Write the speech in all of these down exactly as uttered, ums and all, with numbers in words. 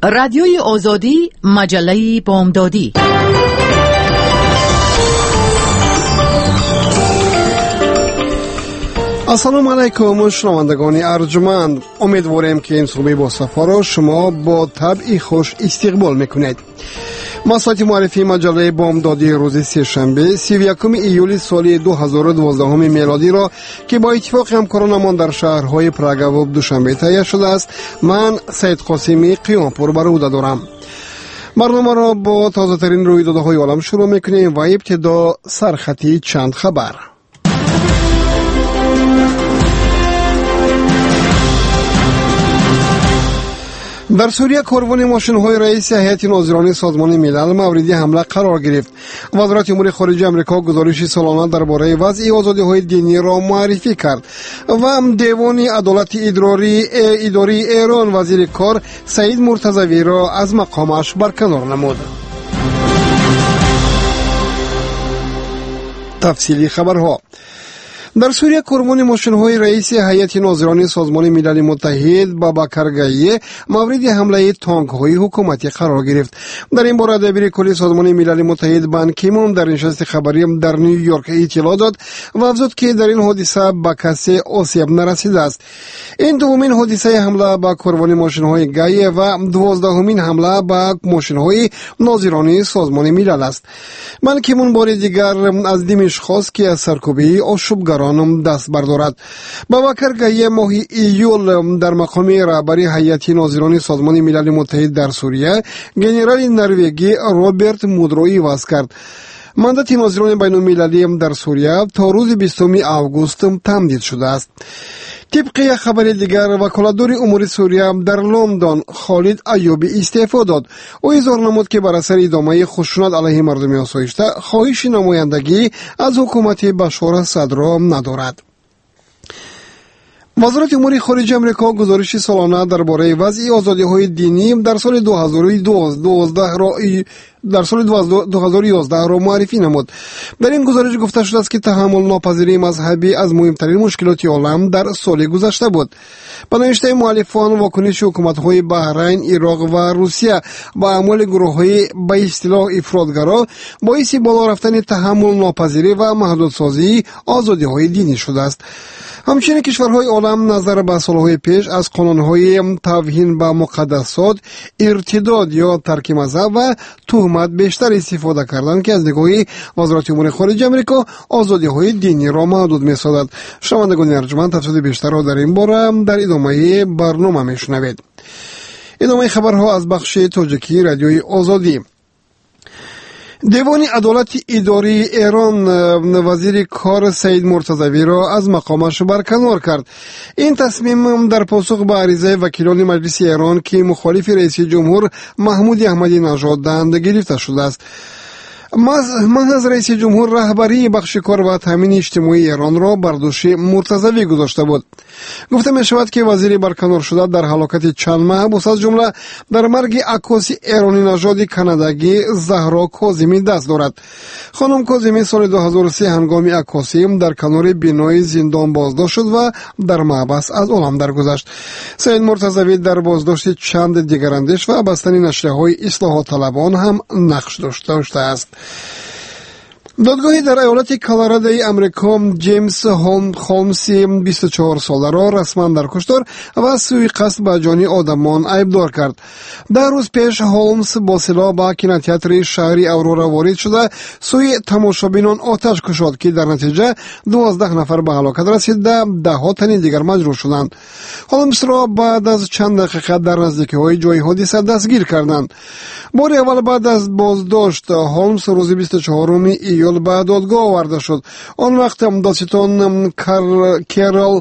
رادیوی آزادی، مجله بامدادی. السلام علیکم شنوندگان ارجمند، امیدواریم که این صبح با صفا را شما با طبع خوش استقبال میکنید. ما ساعت معرفی مجله بامدادی روز سه‌شنبه سی و یکم ایول سال دو هزار و دوازده میلادی را که با اتفاق همکارانمان در شهرهای پراگ و دوشنبه تهیه شده است، من سید قاسمی قیامپور بر عهده دارم. برنامه را با تازه ترین رویدادهای عالم شروع میکنیم و ابتدا سرخطی چند خبر. در سوریه کاروان ماشین‌های رئیس هیئت ناظران سازمان ملل مورد حمله قرار گرفت. وزارت امور خارجه آمریکا گزارش سالانه درباره وضع آزادی‌های دینی را معرفی کرد و دیوان عدالت اداری اداری ایران وزیر کار سعید مرتضوی را از مقامش برکنار نمود. تفصیلی خبرها. در سوریه کاروان ماشین‌های رئیس هیئت ناظران سازمان ملل متحد بابکر گایی مورد حمله تانک‌های حکومتی قرار گرفت. در این باره دبیر کلی سازمان ملل متحد بان کی مون در نشست خبری در نیویورک اطلاع داد و افزود که در این حادثه به کسی آسیب نرسیده است. این دومین حادثه حمله به کاروان ماشین‌های گایی و دوازدهمین حمله به ماشین‌های ناظران سازمان ملل است. بان کی مون بار دیگر از دمشق خواست که از سرکوبی آشوبگران دست بردارد. بابکر گایی ماه ایول در مقام رهبری هیئت ناظران سازمان ملل متحد در سوریه گنرال نروژی روبرت مودروی عوض کرد. ماندات ناظران بین المللی در سوریه تا روز بیستم آگوست تمدید شده است. طبق خبر دیگر وکالتدار امور سوریه در لندن خالد ایوبی استعفا داد. او اظهار نمود که بر اثر ادامه خشونت علیه مردم آسایشته خواهش نمایندگی از حکومت بشار اسد را ندارد. وزارت امور خارجه آمریکا گزارش سالانه درباره وضع آزادی‌های دینی در سال دو هزار و دوازده را در سال دو هزار و یازده را معرفی نمود. در این گزارش گفته شده است که تحمل ناپذیری مذهبی از مهمترین مشکلات عالم در سال گذشته بود. به نوشته مؤلفان، واکنش حکومت‌های بحرین، عراق و روسیه با اعمال گروه‌های به اصطلاح افراطگرا باعث بالا رفتن تحمل ناپذیری و محدودسازی آزادی‌های دینی شده است. همچنین کشورهای عالم نظر به سالهای پیش از قانونهای توهین به مقدسات، ارتداد یا ترک مذهب و تهمت بیشتر استفاده کردند که از نگاه وزارت امور خارجه آمریکا آزادی‌های دینی را محدود می‌سازد. شنوندگان ارجمند، تفصیل بیشتر را در این باره در ادامه برنامه می‌شنوید. ادامه خبرها از بخش تاجیکی رادیوی آزادی. دیوان عدالت اداری ایران وزیر کار سعید مرتضوی را از مقامش برکنار کرد. این تصمیم در پاسخ به عریضه وکیلان مجلس ایران که مخالف رئیس جمهور محمود احمدی نژاد دهنده گرفته شده است. من از رئیس جمهور رهبری بخش کار و تامین اجتماعی ایران را بر دوش مرتضوی گذاشته بود. گفته می شود که وزیر برکنار شده در هلاکت چند محبوس از جمله در مرگ عکاس ایرانی نژاد کانادایی زهرا کاظمی دست دارد. خانم کاظمی سال دو هزار و سه هنگام عکاسی در کنار بینای زندان بازداشت شد و در محبس از عالم درگذشت. سعید مرتضوی در بازداشت چند دیگر اندیش و بستن نشریه‌های اصلاحات طلبان هم نقش داشته است. دادگاهی در ایالت کلرادوی امریکا جیمز هولمز بیست و چهار ساله را رسما در کشتار و سوء قصد به جان آدمان ایبدار کرد. ده روز پیش هولمز با سلاح به کینوتئاتر شهری اورورا وارد شده سوی تماشابینان آتش کشید که در نتیجه دوازده نفر به هلاکت رسیده، ده ها تن دیگر مجروح شدند. هولمز را بعد از چند دقیقه در نزدیکی جای حادثه دستگیر کردند. بار اول بعد از بازداشت هولمز روز بیست و چهارم ایول به دادگاه آورده شد. آن وقت دادستان کارل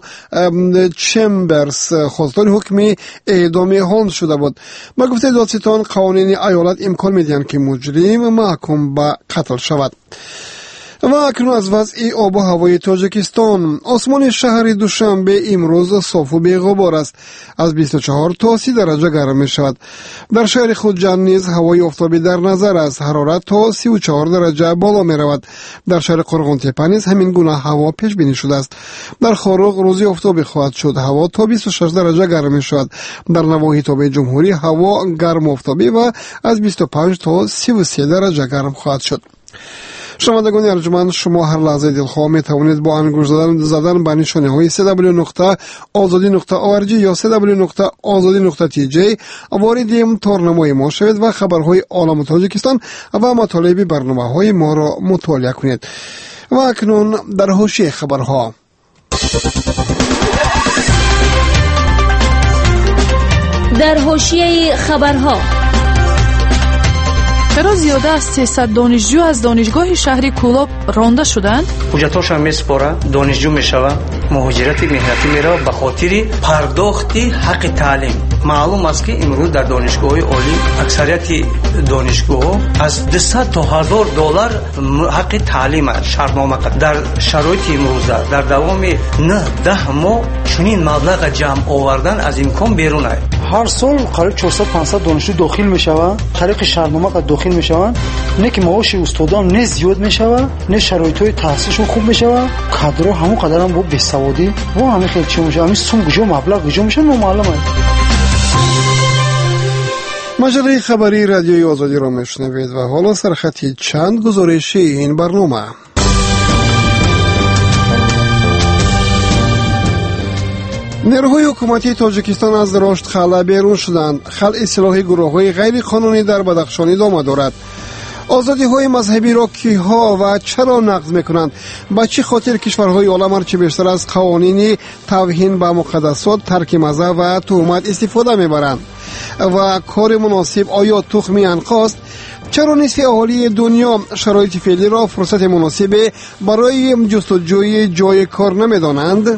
چمبرز خواستار حکم اعدام هولمز شده بود. با گفته دادستان قوانین ایالت امکان میدهند که مجرم محکوم به قتل شود. و اکنون از وضع آب و هوای تاجیکستان. آسمان شهر دوشنبه امروز صاف و بی‌غبار است. از بیست و چهار تا سی درجه گرم می شود. در شهر خودجان نیز هوای آفتابی در نظر است. حرارت تا سی و چهار درجه بالا می رود. در شهر قرغن‌تپه نیز همین گونه هوا پیش بینی شده است. در خاروق روزی آفتابی خواهد شد. هوا تا بیست و شش درجه گرم می شود. در نواحی تابع جمهوری هوا گرم آفتابی و از بیست و پنج تا سی و سه درجه گرم خواهد شد. شنوندگان ارجمند، شما هر لحظه دلخواه می توانید با انگشت زدن زدن به نشانه های سی دبلیو نقطه آزادی نقطه او ار جی یا سی دبلیو نقطه آزادی نقطه تی جی وارد این تارنمای ما شوید و خبرهای عالم تاجیکستان و مطالب برنامه های ما را مطالعه کنید. و اکنون در حوزه خبرها. در حوزه خبرها چرا زیاده از سیصد دانشجو از دانشگاه شهری کولاب رانده شدند؟ حجتاشان میسپاره، دانشجو میشوه، مهاجرت مهنتی میره به خاطر پرداخت حق تعلیم. معلوم است که امروز در دانشگاه‌های عالی اکثریت دانشگاه از دویست تا هزار دلار حق تعلیم شرطنامه کرد. در شرایط امروز در دوام نه ده ماه چنین مبلغ جمع آوردن از امکان بیرون است. هر سال قریب چهارصد پانصد دانشجو داخل میشوند، طریق شرطنامه که داخل میشوند، نه که معاش استادان نه زیاد میشوه، نه شرایط‌های تحصیلشون خوب میشوه، کادرها همون قدر هم با بی‌سوادی و همین خیلی چی میشه، همین سوم گجا مبلغ گجا میشه نامعلومه. مجله خبری رادیوی آزادی را میشنوید و حالا سرخطی چند گزارشی این برنامه. نیروهای حکومتی تاجیکستان از رشد خلا بیرون شدند. خلع سلاح گروه‌های غیر قانونی در بدخشان ادامه دارد. آزادی های مذهبی را کیها و چرا نقض میکنند؟ به چه خاطر کشورهای عالم هرچی بیشتر از قوانین توهین به مقدسات، ترک مذهب و تهمت استفاده میبرند؟ و کار مناسب آیا تخمی عنقاست؟ چرا نصف اهالی دنیا شرایط فعلی را فرصت مناسب برای جستجوی جای کار نمیدانند؟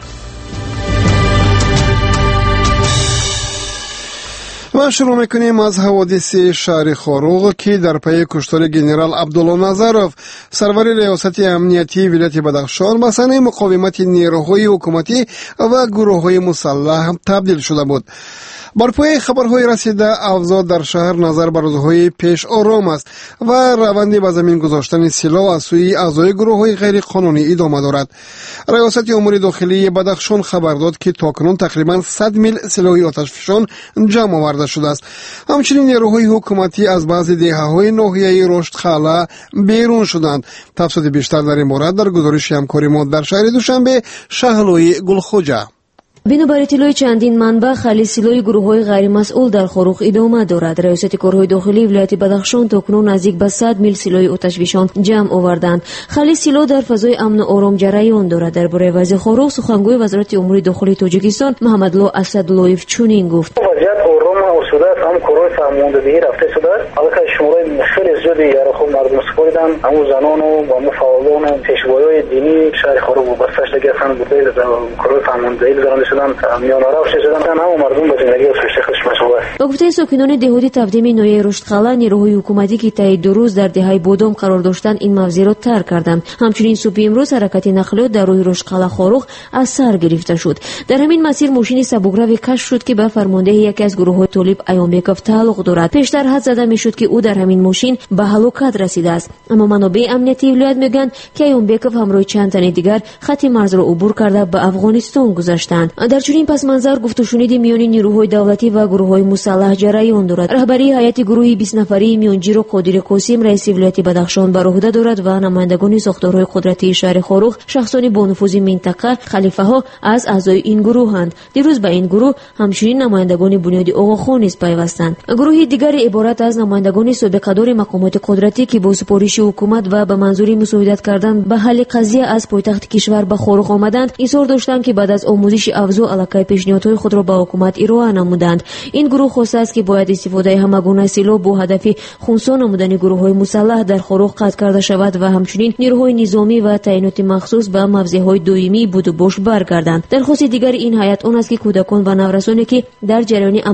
و شروع میکنیم از حوادث شهر خاروق که در پی کشتار گنرال عبدالله نظرف سرور ریاست امنیتی ولایت بدخشان به صحنه مقاومت نیروهای حکومتی و گروه‌های مسلح تبدیل شده بود. بر پای خبرهای رسیده اوضاع در شهر نظر بر روزهای پیش آرام است و روند به زمین گذاشتن سلاح از سوی اعضای گروه‌های غیر قانونی ادامه دارد. ریاست امور داخلی بدخشان خبر داد که تاکنون تقریبا صد میل سلاح آتشفشان جمع آورده شده است. همچنین نیروهای حکومتی از بعضی دهه‌های ناحیه رشد خلا بیرون شدند. تفصیل بیشتر در این مورد در گزارش همکاری ما در شهر دوشنبه شهلوی گلخوجه. بنابر اطلاع چندین منبع خلی سلاح گروه‌های غیر مسئول در خاروق ادامه دارد. ریاست کارهای داخلی ولایت بدخشان تاکنون نزدیک به صد میل سلاح آتشفشان جمع آوردند. خلی سلاح در فضای امن و آرام جریان دارد. درباره وضع خاروق سخنگوی وزارت امور داخلی تاجیکستان محمدالله اسداللهیف چنین گفت: وضعیت آرام شده است، هم کارهای فرماندهی رفته شده است. البته شماره خیلی زیادی یارو خوب مردم سپردن، همون زنان و همون فعالان و پیشوایان دینی شهر خاروق وابسته شده هستند. بوده کارهای فرماندهی گذرانده شدند، میان راه شدند، همون مردم به زندگی و خودش مشغول است. با گفته ساکنان دهاتی تقدیم نوعی رشد خلا، نیروهای حکومتی که طی دو روز در دهه بودم قرار داشتند این موضع را ترک کردند. همچنین صبح امروز حرکت نقلیات در روی رشد خلا خاروق از سر گرفته شد. در همین مسیر ماشین سبکروی کشف شد که به فرمانده یکی از گروه‌های طالب ایومبکوف تعلق دارد. پیشتر حد زده میشد که او در همین ماشین به هلاکت رسیده است، اما منابع امنیتی ولایت میگن که ایومبکوف همراه چند تن دیگر خط مرز را عبور کرده به افغانستان گذشتند. در چنین پس منظر گفت و شنید میان نیروهای دولتی و گروه‌های مسلح جریان دارد. رهبری هیئت گروهی بیست نفری میانجی قادر قاسم رئیس ولایت بدخشان بر عهده دارد و نمایندگان ساختارهای قدرتی شهر خاروق شخصان با نفوذ منطقه خلیفه ها از اعضای این گروهند. دیروز به این گروه همچنین نمایندگان بنیاد آقاخان نیز پیوستند. گروهی دیگر عبارت از نمایندگان سابقه‌دار مقامات قدرتی که با سپارش حکومت و به منظور مساعدت کردن به حل قضیه از پایتخت کشور به خاروق آمدند، اصرار داشتند که بعد از آموزش افزا علاقه پیشنهادهای خود را به حکومت ارائه نمودند. این گروه خواسته است که باید استفاده همگونه سلاح با هدف خنثی نمودن گروه‌های مسلح در خاروق قطع کرده شود و همچنین نیروهای نظامی و تعینات مخصوص به موضع‌های دائمی بود و باش برگردند. درخواست دیگر این هیئت آن است که کودکان و نورسانی که در جریان عملیات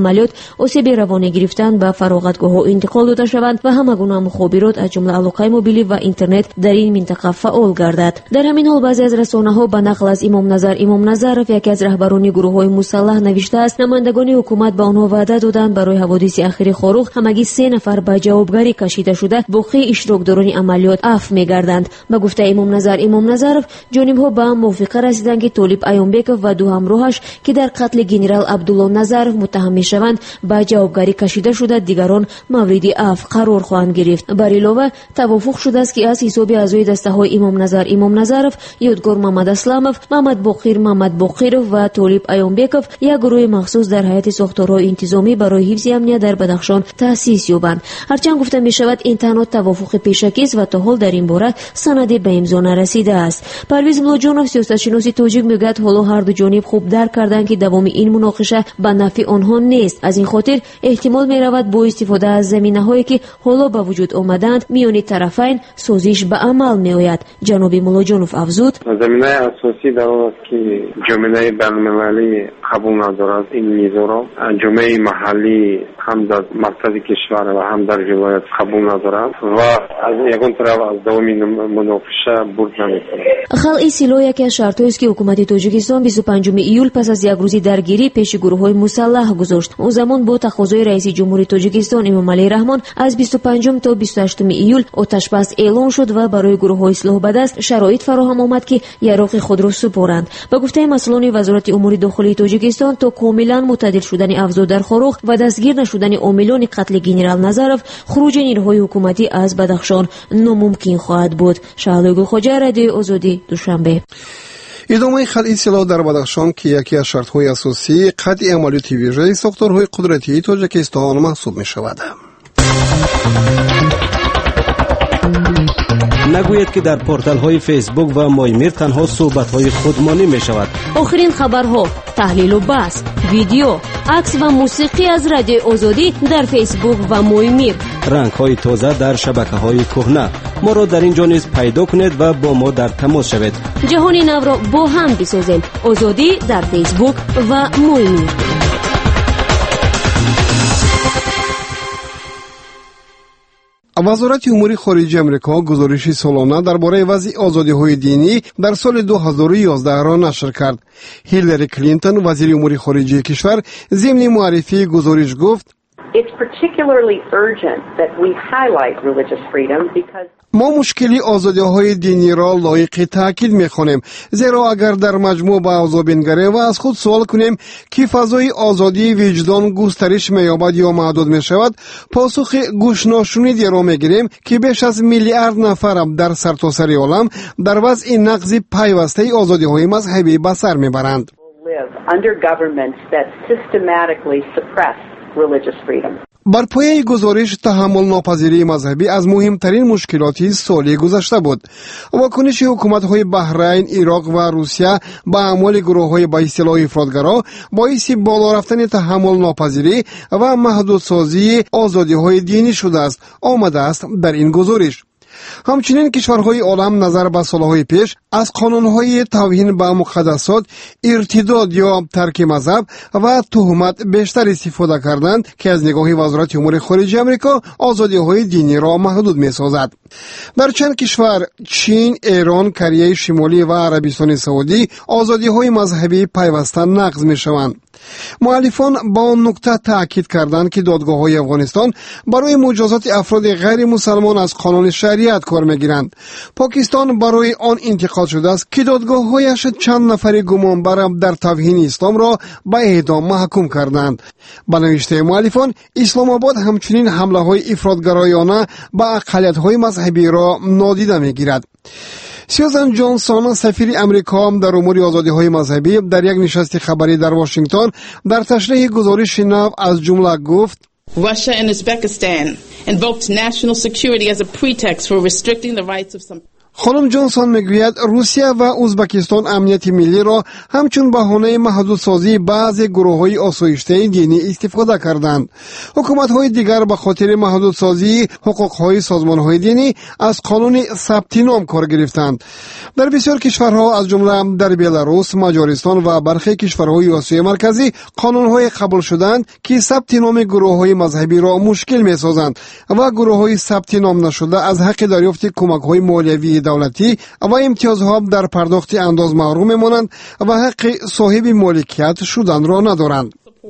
осеби равонӣ гирифтан ба фароғатгоҳҳо интиқол дода шаванд ва ҳама гуна мухобирот аз ҷумла алоқаи мобилӣ ва интернет дар ин минтақа фаъол гардад. дар ҳамин ҳол баъзе аз расонаҳо ба нақл аз имомназар имомназаров, яке аз раҳбарони гурӯҳҳои мусаллаҳ, навиштааст намояндагони ҳукумат ба онҳо ваъда доданд барои ҳаводиси ахири Хорух ҳамагӣ се нафар ба ҷавобгарӣ кашида шуда боқии иштирокдорони амалиёт афв мегарданд. ба гуфтаи имомназар имомназаров, ҷонибҳо ба мувофиқа расиданд ки Толиб Айёнбеков ва ду ҳамроҳаш ки дар қатли генерал Абдулло Назаров муттаҳам мешаванд ба ҷавобгарӣ кашида шуда дигарон мавриди афв қарор хоҳанд гирифт. бар илова тавофуқ шудааст ки аз ҳисоби аъзои дастаҳои имомназар имомназаров, ёдгор Мамад Асламов, Мамад Боқир Мамад Боқиров ва Толиб Айёнбеков як гурӯҳи махсус дар ҳайати сохторҳои интизомӣ барои ҳифзи амният дар Бадахшон таъсис ёбанд. ҳарчанд гуфта мешавад ин танҳо тавофуқи пешакист ва то ҳол дар ин бора санаде ба имзо нарасидааст. Парвиз Муллоҷонов, сиёсатшиноси тоҷик, мегӯяд ҳоло ҳарду ҷониб хуб дарк карданд ки давоми ин муноқиша ба нафъи онҳо нест. аз ин хотир эҳтимол меравад бо истифода аз заминаҳое ки ҳоло ба вуҷуд омаданд миёни тарафайн созиш ба амал меояд. ҷаноби Муллоҷонов афзуд: заминаи асосӣ дар он аст ки ҷомеаи байнулмилалӣ қабул надорад ин низоро, ҷомеаи маҳаллӣ ҳам дар маркази кишвар ва ҳам дар вилоят қабул надорад ва аз ягон тараф аз давоми муноқиша бурд намекунад. халъи силоҳ яке аз шартҳоест ки ҳукумати тоҷикистон бисту панҷуми июл пас аз як рӯзи даргирӣ пеши гурӯҳҳои мусаллаҳ гузошт. он замон бо тақозои раиси ҷумҳури Тоҷикистон Эмомалӣ Раҳмон аз бисту панҷум то бисту ҳаштуми июл оташбас эълон шуд ва барои гурӯҳҳои ислоҳбадаст шароит фароҳам омад ки яроқи худро супоранд. ба гуфтаи масъулони вазорати умури дохилии Тоҷикистон, то комилан муътадил шудани авзо дар Хорух ва дастгир нашудани омилони қатли генерал Назаров, хуруҷи нирӯҳои ҳукуматӣ аз Бадахшон номумкин хоҳад буд. Шаҳлои Гулхоҷа, Радиои Озодӣ, Душанбе. идомаи халъи силоҳ дар Бадахшон ки яке аз шартҳои асосии қатъи амалиёти вижаи сохторҳои қудратии Тоҷикистон маҳсуб мешавад. нагӯед ки дар порталҳои фейсбук ва Моймир танҳо суҳбатҳои худмонӣ мешавад. охирин хабарҳо, таҳлилу баҳс, видео, акс ва мусиқӣ аз Радиои Озодӣ дар фейсбук ва Моймир. рангҳои тоза дар шабакаҳои кӯҳна. моро дар ин ҷо низ пайдо кунед ва бо мо дар тамос шавед. ҷаҳони навро бо ҳам бисозем. Озодӣ дар фейсбук ва Моймир. вазорати умури хориҷии амрико гузориши солона дар бораи вазъи озодиҳои динӣ дар соли ду ҳазору ёздаҳро нашр кард. Хиллари Клинтон, вазири умури хориҷии кишвар, зимни муаррифии гузориш гуфт: It's particularly urgent that we highlight religious freedom because мо мушкили озодиҳои диниро лоиқи таъкид мехонем, зеро агар дар маҷмӯъ ба авзо бингарем ва аз худ суол кунем ки фазои озодии виҷдон густариш меёбад ё маҳдуд мешавад, посухи гӯшношунидеро мегирем ки беш аз миллиард нафар дар сартосари олам дар вазъи нақзи пайвастаи озодиҳои мазҳабӣ ба сар мебаранд. бар пояи гузориш таҳаммулнопазирии мазҳабӣ аз муҳимтарин мушкилоти соли гузашта буд. вокуниши ҳукуматҳои Баҳрайн, Ироқ ва Русия ба аъмоли гурӯҳҳои ба истилоҳ ифротгаро боиси боло рафтани таҳаммулнопазирӣ ва маҳдудсозии озодиҳои динӣ шудааст, омадааст дар ин гузориш. ҳамчунин кишварҳои олам назар ба солҳои пеш аз қонунҳои тавҳин ба муқаддасот, иртидод ё тарки мазҳаб ва туҳмат бештар истифода карданд ки аз нигоҳи вазорати умури хориҷии амрико озодиҳои диниро маҳдуд месозад. дар чанд кишвар Чин, Эрон, Кореяи Шимолӣ ва Арабистони Саудӣ озодиҳои мазҳабӣ пайваста нақз мешаванд. муаллифон ба он нукта таъкид карданд ки додгоҳҳои Афғонистон барои муҷозати афроди ғайримусалмон аз қонуни шариат кор мегиранд. Покистон барои он интиқод шудааст ки додгоҳҳояш чанд нафари гумонбар дар тавҳини исломро ба эъдом маҳкум карданд. ба навиштаи муаллифон, Исломобод ҳамчунин ҳамлаҳои ифротгароёна ба ақалиятҳои мазҳабиро нодида мегирад. Сьюзан Ҷонсон, сафири Амрико дар умури озодиҳои мазҳабӣ, дар як нишасти хабарӣ дар Вашингтон дар ташриҳи гузориши нав аз ҷумла гуфт: Russia and Uzbekistan invoked national security as a pretext for restricting the rights of some خانم جانسون میگوید روسیه و ازبکستان امنیت ملی را همچون بهانه محدودسازی بعضی گروه‌های آسایشته دینی استفاده کردند. حکومت‌های دیگر به خاطر محدودسازی حقوق‌های سازمان‌های دینی از قانون ثبت نام کار گرفتند. در بسیار کشورها از جمله در بلاروس، مجارستان و برخی کشورهای آسیای مرکزی قانون‌های قبول شدند که ثبت نام گروه‌های مذهبی را مشکل می‌سازند و گروه‌های ثبت نام نشده از حق دریافت کمک‌های مالیوی دولتی و امتیازها در پرداخت انداز محروم میمانند و حق صاحب مالکیت شدن را ندارند.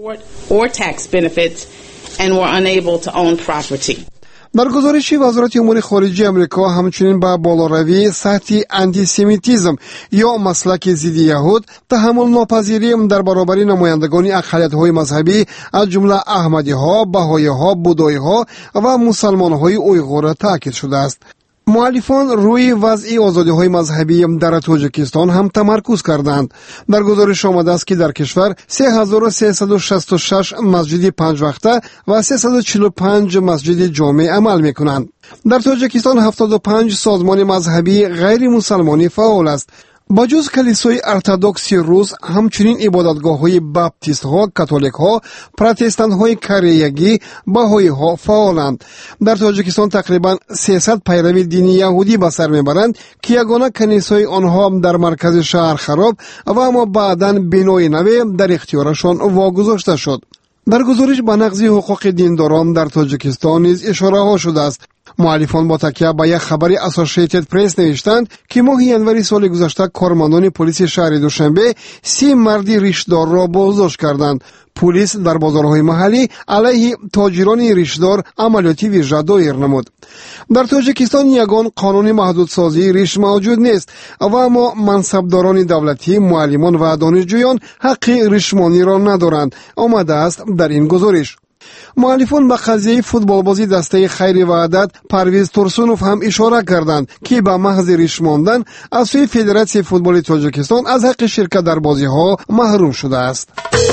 در گزارشی وزارت امور خارجه امریکا همچنین به بالاروی سطح انتیسمیتیسم یا مسلک ضد یهود تحمل ناپذیری در برابر نمایندگان اقلیت‌های مذهبی از جمله احمدی‌ها، بهائی‌ها، بودایی‌ها و مسلمان‌های اویغور تاکید شده است. مؤلفان روی وضع آزادی‌های مذهبی در تاجیکستان هم تمرکز کردند. در گزارش آمده است که در کشور سه هزار و سیصد و شصت و شش مسجد پنج وقته و سیصد و چهل و پنج مسجد جامع عمل می‌کنند. در تاجیکستان هفتاد و پنج سازمان مذهبی غیر مسلمانی فعال است. با جز کلیسای ارتدوکس روس همچنین عبادتگاه‌های باپتیست‌ها، کاتولیک‌ها، پروتستان‌های کریگی، بهائی‌ها فعالند. در تاجیکستان تقریباً سیصد پیرو دینی یهودی به سر میبرند که یگانه کنیسای آنها در مرکز شهر خراب و اما بعداً بنای نو در اختیارشان واگذاشته شد. در گزارش به نقض حقوق دینداران در تاجیکستان نیز اشاره ها شده است. مؤلفان با تکیه به یک خبر اسوسییتد پرس نوشتند که ماه ینوری سال گذشته کارمندان پلیس شهر دوشنبه سی مرد ریشدار را بازداشت کردند. پلیس در بازارهای محلی علیه تاجران ریشدار عملیاتی ویژه دایر نمود. در تاجیکستان یگان قانون محدودسازی ریش موجود نیست و اما منصبداران دولتی، معلمان و دانشجویان حق ریشمانی را ندارند. آمده است در این گزارش. مؤلفان به قضیه فوتبال بازی دسته خیر وحدت پرویز ترسونوف هم اشاره کردند که به محض ریش ماندن از سوی فدراسیون فوتبال تاجیکستان از حق شرکت در بازی ها محروم شده است.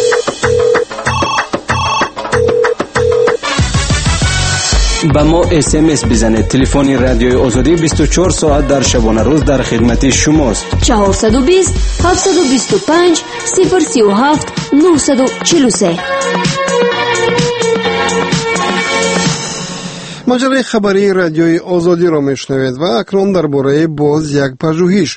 با ما اس ام اس بزنید. تلفن رادیوی آزادی بیست و چهار ساعت در شبانه روز در خدمت شماست. چهارصد و بیست هفتصد و بیست و پنج صفر سی و هفت نهصد و چهل و سه. مجله خبری رادیوی آزادی را میشنوید و اکنون درباره باز یک پژوهش.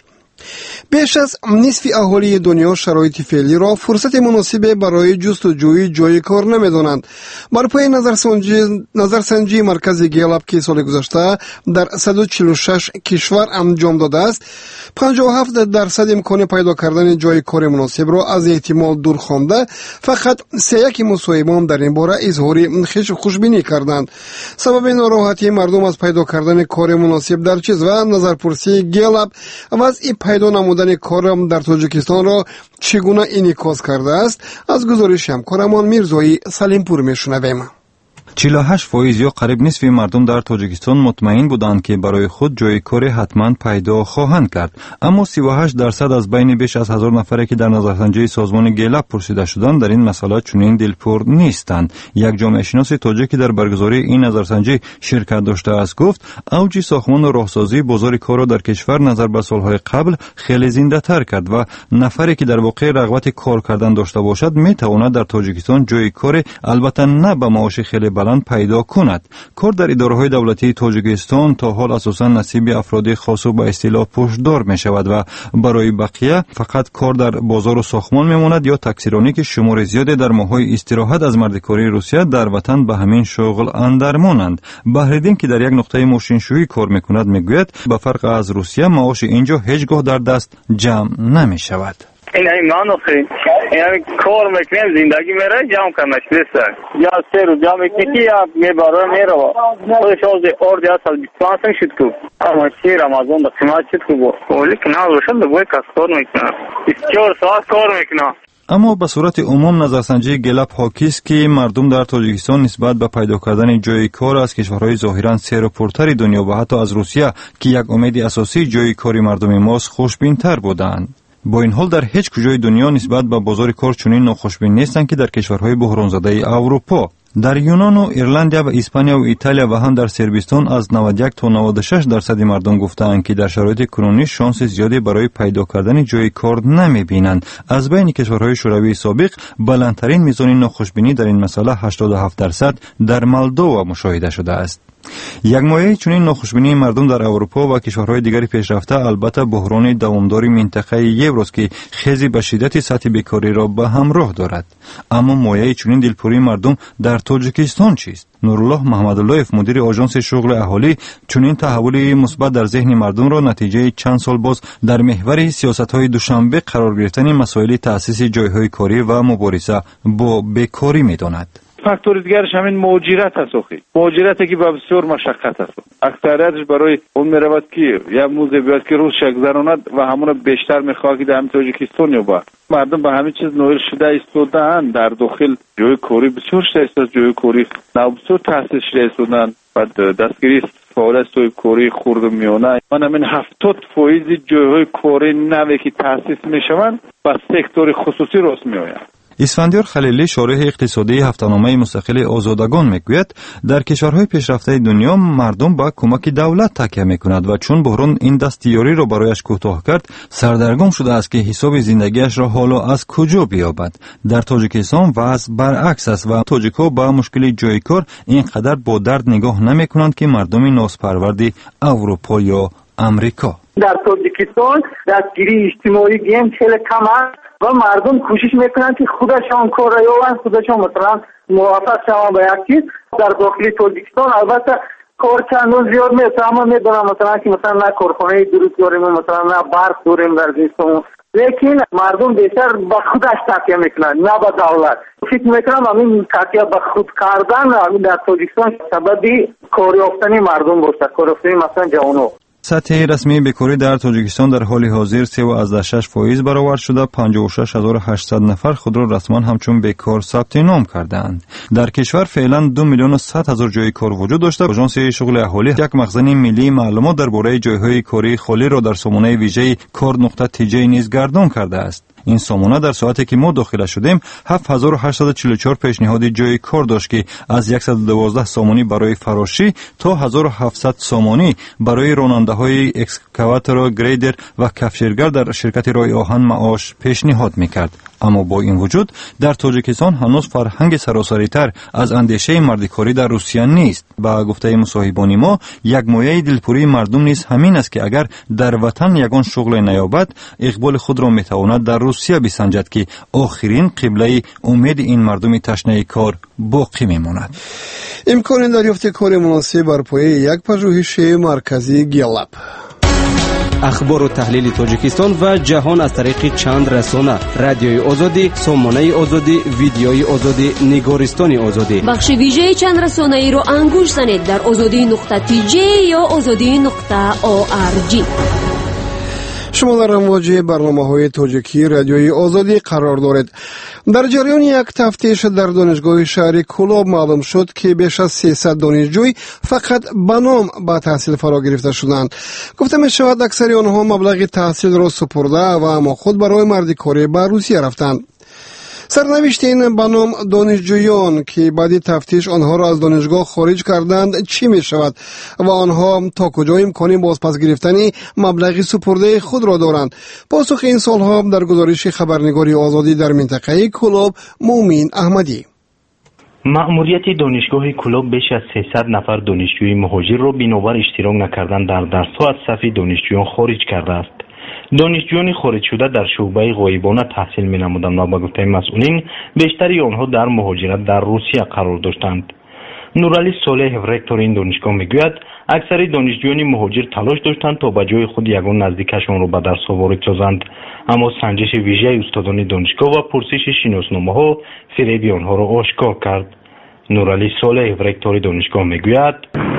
بیش از نصف اهالی دنیا شرایط فعلی را فرصت مناسب برای جستجوی جای کار نمیدانند. بر پای نظرسنجی نظرسنجی مرکز گیلاب که سال گذشته در صد و چهل و شش کشور انجام داده است، پنجاه و هفت درصد امکان پیدا کردن جای کار مناسب را از احتمال دور خوانده، فقط سه یک مصاحبه در این باره اظهار خوشبینی کردند. سبب ناراحتی مردم از پیدا کردن کار مناسب در چیز و نظرپرسی گیلاب وضع پیدا نمودن کار در تاجیکستان را چگونه انعکاس کرده است، از گزارش همکارمان میرزایی سلیمپور میشنویم. چهل و هشت فیصد یا قریب نصف مردم در تاجیکستان مطمئن بودند که برای خود جای کار حتما پیدا خواهند کرد، اما سی و هشت درصد از بین بیش از هزار نفری که در نظرسنجی سازمان گیلاب پرسیده شدند در این مسئله چنین دلپور نیستند. یک جامعه شناس تاجیکی در برگزاری این نظرسنجی شرکت داشته است گفت اوج ساختمان و راهسازی بازار کار را در کشور نظر به سالهای قبل خیلی زنده تر کرد و نفری که در واقع رغبت کار کردن داشته باشد می تواند در تاجیکستان جای کار البته نه به معاش خیلی پیدا کند. کار در اداره‌های دولتی تاجیکستان تا حال اساساً نصیب افراد خاص و به اصطلاح پشتدار می شود و برای بقیه فقط کار در بازار و ساختمان میماند یا تکثیرانی که شمار زیادی در ماه‌های استراحت از مردکاری روسیه در وطن به همین شغل اندرمانند. بهردین که در یک نقطه ماشینشویی کار میکند میگوید به فرق از روسیه معاش اینجا هیچگاه در دست جمع نمی شود. این ایمان آخه یعنی کار میکنیم زندگی میره جمع کنش نیست یا سه روز جمع میکنی یا میباره میره خودش از اردی اصل بیست و پنج شد که اما سی رمضان در قیمت شد که ولی که نه روشن در باید کس کار میکنه بیست و چهار ساعت کار میکنه. اما به صورت عموم نظرسنجی گیلاب حاکی است که مردم در تاجیکستان نسبت به پیدا کردن جای کار از کشورهای ظاهرا سیر و پرتر دنیا و حتی از روسیه که یک امید اساسی جای کاری مردم ماست خوشبین‌تر بودند. با این حال در هیچ کجای دنیا نسبت به بازار کار چنین ناخوشبین نیستند که در کشورهای بحران زده اروپا. در یونان و ایرلندیا و اسپانیا و ایتالیا و هم در صربستان از نود و یک تا نود و شش درصد مردم گفتند که در شرایط کنونی شانس زیادی برای پیدا کردن جای کار نمی‌بینند. از بین کشورهای شوروی سابق بلندترین میزان ناخوشبینی در این مسئله هشتاد و هفت درصد در مولدووا مشاهده شده است. یک مایه چنین ناخوشبینی مردم در اروپا و کشورهای دیگر پیشرفته البته بحران دوامدار منطقه یوروست که خیزی به شدت سطح بیکاری را به همراه دارد. اما مایه چنین دلپوری مردم در تاجیکستان چیست؟ نورالله محمداللهیف مدیر آژانس شغل اهالی چنین تحول مثبت در ذهن مردم را نتیجه چند سال باز در محور سیاست‌های دوشنبه قرار گرفتن مسائل تأسیس جایهای کاری و مبارزه با بیکاری می‌داند. فاکتور دیگرش همین مهاجرت است. اخی مهاجرتی که بسیار مشقت است. اکثریتش برای اون میرود که یا موزه بیاد که روز شگذراند و همون بیشتر میخواد که در همین تاجیکستان یا با مردم به همین چیز نویل شده ایستادن. در داخل جای کاری بسیار شده است. جای کاری نو بسیار تاسیس شده ایستادن. بعد دستگیری فعالیت توی کاری خرد و میانه من همین هفتاد فایز جایهای کاری نوی که تاسیس میشوند با سکتور خصوصی راست میآیند. اسفندیار خلیلی شارح اقتصادی هفته‌نامه مستقل آزادگان میگوید در کشورهای پیشرفته دنیا مردم با کمک دولت تکیه میکند و چون بحران این دستیاری را برایش کوتاه کرد سردرگم شده است که حساب زندگیش را حالا از کجا بیابد. در تاجیکستان وضع برعکس است و تاجیک‌ها با مشکل جای کار اینقدر با درد نگاه نمیکنند که مردم ناسپرورد اروپا یا امریکا. در تاجیکستان دستگیری اجتماعی گیم خیلی کم است و مردم کوشش میکنن که خودشان کار را یابند، خودشان مثلا موفق شوند به یک چیز. در داخل تاجیکستان البته کار چندان زیاد نیست، اما میدونم مثلا که مثلا نه کارخانه درست داریم، مثلا نه برق داریم در زمستان، لیکن مردم بیشتر به خودش تکیه میکنن نه به دولت. فکر میکنم همین تکیه به خود کردن همین در تاجیکستان سببی کار یافتن مردم باشه، کار یافتن مثلا جوانو. سطح رسمی بیکاری در تاجیکستان در حال حاضر سه و شش فیصد برآورد شده. پنجاه و شش هزار و هشتصد نفر خود را رسما همچون بیکار ثبت نام کردند. در کشور فعلا دو میلیون و صد هزار جای کار وجود داشته. آژانس شغل اهالی یک مخزن ملی معلومات درباره جایهای کاری خالی را در سامانه ویژه کار نقطه تی جی نیز گردان کرده است. این سامانه در ساعتی که ما داخل شدیم هفت هزار و هشتصد و چهل و چهار پیشنهاد جای کار داشت که از صد و دوازده سامانی برای فراشی تا هزار و هفتصد سامانی برای راننده‌های اکسکاواتور، گریدر و کفشیرگر در شرکت رای آهن معاش پیشنهاد می‌کرد. اما با این وجود در تاجیکستان هنوز فرهنگ سراسری‌تر از اندیشه مردکاری در روسیه نیست. با گفته مصاحبان ما یک مایه دلپوری مردم نیز همین است که اگر در وطن یگان شغل نیابد اقبال خود را میتواند در روسیه بسنجد که آخرین قبله امید این مردم تشنه کار باقی میماند. امکان دریافت کار مناسب بر پایه یک پژوهش مرکزی گلاب. اخبار و تحلیل تاجیکستان و جهان از طریق چند رسانه: رادیوی آزادی، سامانه آزادی، ویدیوی آزادی، نگارستان آزادی. بخش ویژه چند رسانه ای رو انگوش زنید در آزادی نقطه تی جی یا آزادی نقطه او آر جی. شما در امواج برنامه‌های تاجیکی رادیوی آزادی قرار دارید. در جریان یک تفتیش در دانشگاه شهر کولاب معلوم شد که بیش از سیصد دانشجوی فقط به نام به تحصیل فرا گرفته شدند. گفته می شود اکثر آنها مبلغ تحصیل را سپرده و اما خود برای مردکاری به روسیه رفتند. سرنوشت این به نام دانشجویان که بعد تفتیش آنها را از دانشگاه خارج کردند چی می شود و آنها تا کجا امکان بازپس گرفتن مبلغ سپرده خود را دارند؟ پاسخ این سال ها در گزارش خبرنگاری آزادی در منطقه کولاب مومین احمدی. مأموریت دانشگاه کولاب بیش از سیصد نفر دانشجوی مهاجر را بنابر اشتراک نکردن در درس‌ها از صف دانشجویان خارج کرده است. دانشجویان خارج شده در شعبه غایبانه تحصیل می‌نمودند و به گفته مسئولین بیشتری آنها در مهاجرت در روسیه قرار داشتند. نورعلی صالح رکتور این دانشگاه میگوید اکثر دانشجویان مهاجر تلاش داشتند تا به جای خود یگان نزدیکشان را به درس وارد سازند، اما سنجش ویژه استادان دانشگاه و پرسش شناسنامه‌ها فریب آنها را آشکار کرد. نورعلی صالح رکتور دانشگاه میگوید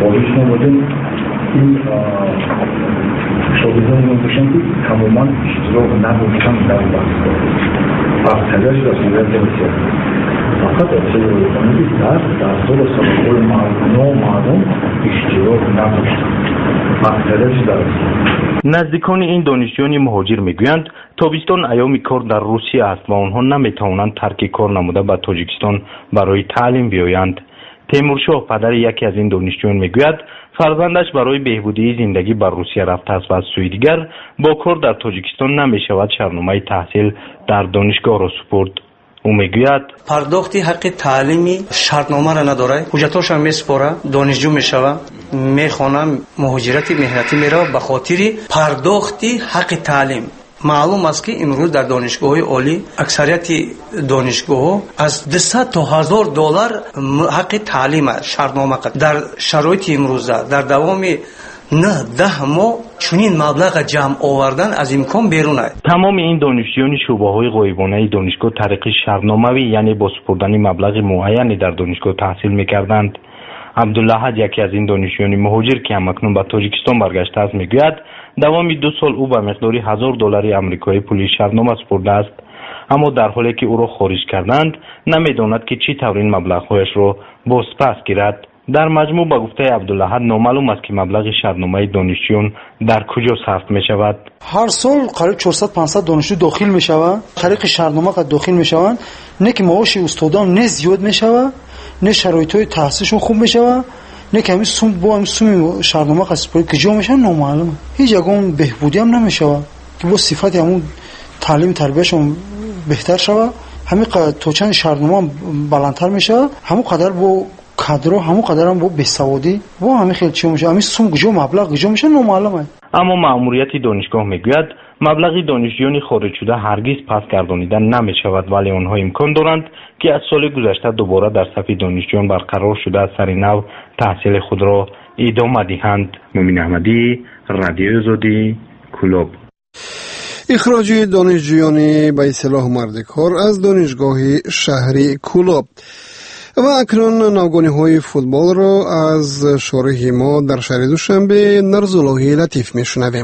شاگردانی ما باشن که تماما اشتراک نداشتن در درس‌ها و تلاش را صورت نمی‌گیرد. فقط اصل روزانه در درس‌ها و سابقه مردم مردم اشتراک نداشتن و تلاش داشتن. نزدیکان این دانشجویان مهاجر میگویند تابستان ایام کار در روسیه است و آنها نمیتوانند ترک کار نموده به تاجیکستان برای تعلیم بیایند. تیمورشاه پدر یکی از این دانشجویان میگوید فرزندش برای بهبودی زندگی بر روسیه رفته است و از سوی دیگر با کار در تاجیکستان نمیشود شرطنامه تحصیل در دانشگاه را سپرد. او میگوید پرداختی حق تعلیمی شرطنامه را نداره، حجتاش هم میسپاره، دانشجو میشوه، میخوانه، مهاجرت مهنتی میره به خاطر پرداختی حق تعلیم. معلوم است که امروز در دانشگاه‌های عالی اکثریت دانشگاه‌ها از دویست تا هزار دلار حق تعلیم شرطنامه در شرایط امروز در دوام نه ده ماه چنین مبلغ جمع آوردن از امکان بیرون است. تمام این دانشجویان شعبه‌های غایبانه دانشگاه طریق شرطنامه‌ای یعنی با سپردن مبلغ معینی در دانشگاه تحصیل می‌کردند. عبدالله یکی از این دانشجویان مهاجر که همکنون به تاجیکستان برگشته است میگوید دوام دو سال او به مقداری هزار دلار آمریکایی پول شرطنامه سپرده است، اما در حالی که او را خارج کردند نمیداند که چی طور این مبلغ‌هایش را باز پس گیرد. در مجموع به گفته عبدالله نامعلوم است که مبلغ شرطنامه دانشجویان در کجا صرف می شود. هر سال قریب چهارصد پانصد دانشجو داخل می شود، طریق شرطنامه قد داخل می شوند، نه که معاش استادان نه زیاد می شود، نه شرایط‌های تحصیلشون خوب می شود، نه که همین سوم با همین سوم شرطنامه قسپاری کجا میشن نامعلومه. هیچ یگان بهبودی هم نمیشود که با صفت همون تعلیم تربیتشون بهتر شود. همین تا چند شرطنامه بلندتر میشه، همون قدر با کادر همون قدر هم با بیسوادی با همین خیلی چی میشه، همین سوم کجا مبلغ کجا میشه نامعلومه. اما مأموریت دانشگاه میگوید مبلغ دانشجویان خارج شده هرگز پس گردانیده نمی شود، ولی آنها امکان دارند که از سال گذشته دوباره در صف دانشجویان برقرار شده از سر نو تحصیل خود را ادامه دهند. مومن احمدی، رادیو آزادی، کلوب. اخراج دانشجویان به اصطلاح مرد کار از دانشگاه شهری کلوب. و اکنون ناگانی های فوتبال را از شارح ما در شهر دوشنبه نرزالله لطیف میشنویم.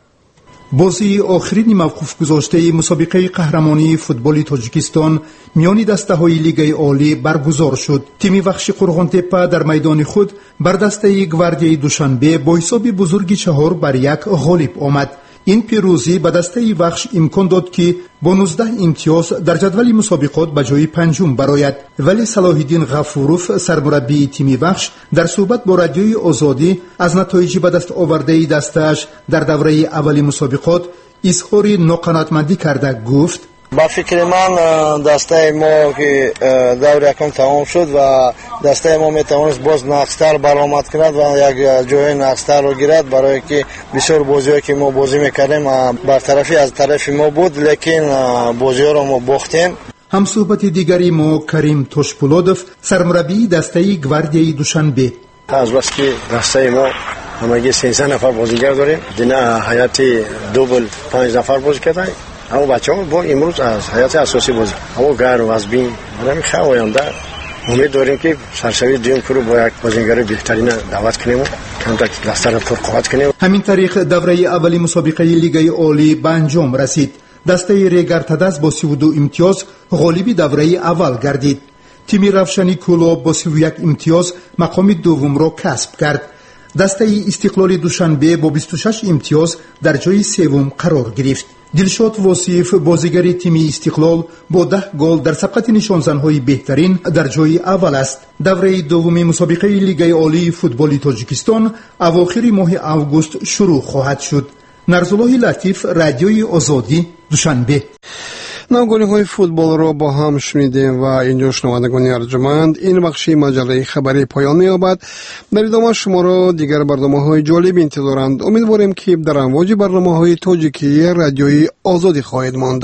بازی آخرین موقوف گذاشته مسابقه قهرمانی فوتبال تاجیکستان میان دسته های لیگ عالی برگزار شد. تیم وخش قرغان تپه در میدان خود بر دسته گواردیای دوشنبه با حساب بزرگی چهار بر یک غالب آمد. این پیروزی به دسته وخش امکان داد که با نوزده امتیاز در جدول مسابقات به جای پنجم برآید، ولی صلاح الدین غفوروف سرمربی تیم وخش در صحبت با رادیوی آزادی از نتایج به دست آورده دستش در دوره اول مسابقات اظهار ناقناعتمندی کرده گفت: با فکر من دسته ما که دور یکم تمام شد و دسته ما میتوانست باز نقصتر برآمد کند و یک جای نقصتر رو گیرد، برای که بسیار بازی‌هایی که ما بازی میکردیم برطرفی از طرف ما بود، لیکن بازی‌ها رو ما باختیم. هم صحبت دیگری ما کریم توشپولودوف سرمربی دسته گواردیای دوشنبه: از بس که دسته ما همگی سیزده نفر بازیگر داریم، دینا حیاتی دوبل پنج نفر بازی کرده، اما بچه‌ها با امروز از حیات اساسی بازی اما گار و از بین همین خواهیم امید داریم که سرشوی دیم کرو با یک بازیگر بهترین دعوت کنیم و کمتر دستر پرقوت کنیم. همین طریق دوره اولی مسابقه لیگ عالی به انجام رسید. دسته ریگارتاداس با سی و دو امتیاز غالب دوره اول گردید. تیم روشنی کلوب با سی و یک امتیاز مقام دوم را کسب کرد. دسته استقلال دوشنبه با بیست و شش امتیاز در جای سوم قرار گرفت. دلشاد واصف بازیگر تیم استقلال با ده گل در سبقت نشانزن‌های بهترین در جای اول است. دوره دوم مسابقه لیگ عالی فوتبال تاجیکستان اواخر ماه اوگوست شروع خواهد شد. نرزالله لطیف، رادیوی آزادی، دوشنبه. ناگانی های فوتبال را با هم شنیدیم و اینجا شنوندگان ارجمند این بخشی مجله خبری پایان می‌یابد. در ادامه شما را دیگر برنامه های جالب انتظارند. امیدواریم که در امواج برنامه های تاجیکی رادیوی آزادی خواهید ماند.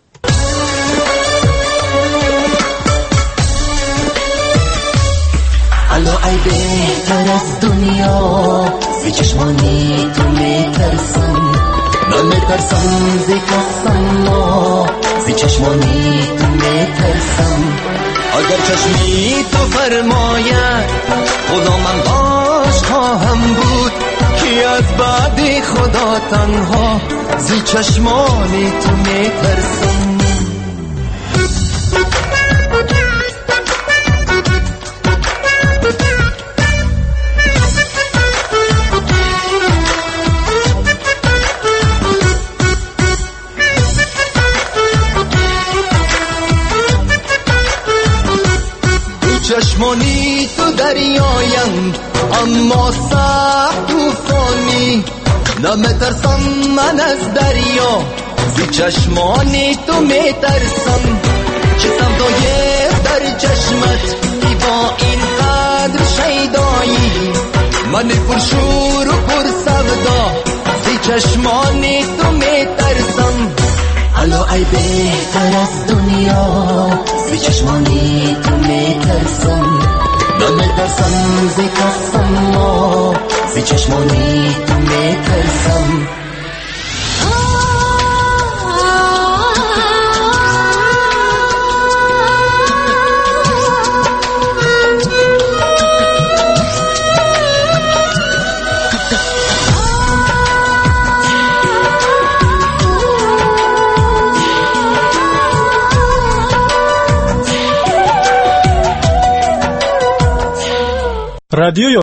الو ای بهتر از دنیا سی چشمانی تو میترسم، نمیترسم زی کسم ما زی چشمانی تو میترسم. اگر چشمی تو فرماید خدا من باش خواهم بود، که از بعد خدا تنها زی چشمانی تو میترسم. چشمانی تو در دریایند اما سخت طوفانی نمیترسم من از دریا زی چشمان تو میترسم چه سودای در چشمت ای با این قدر شیدایی من پرشور و پر سودا زی چشمان تو میترسم الو ای بهتر از دنیا زی چشمانی تو میترسم نمیترسم زی کسم زی چشمانی تو میترسم رادیوی